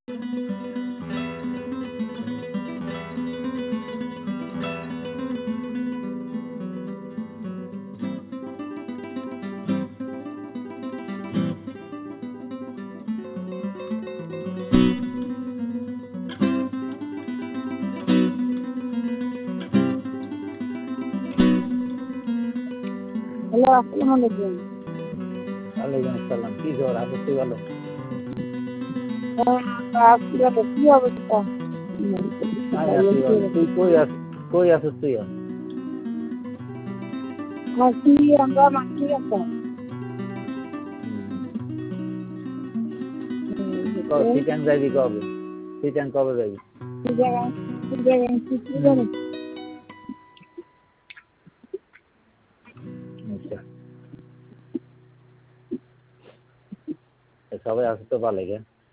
Hello, আসসালামু আলাইকুম। ওয়ালাইকুম আসসালাম। কি খবর? আপত্তি বলো। কি অবস্থা? তুই কই আছিস তুই? আমরা মাঠে গেছিলাম। চিকেন যাবি কবে? চিকেন কবে যাবি? আচ্ছা, সবাই আসতে পারলে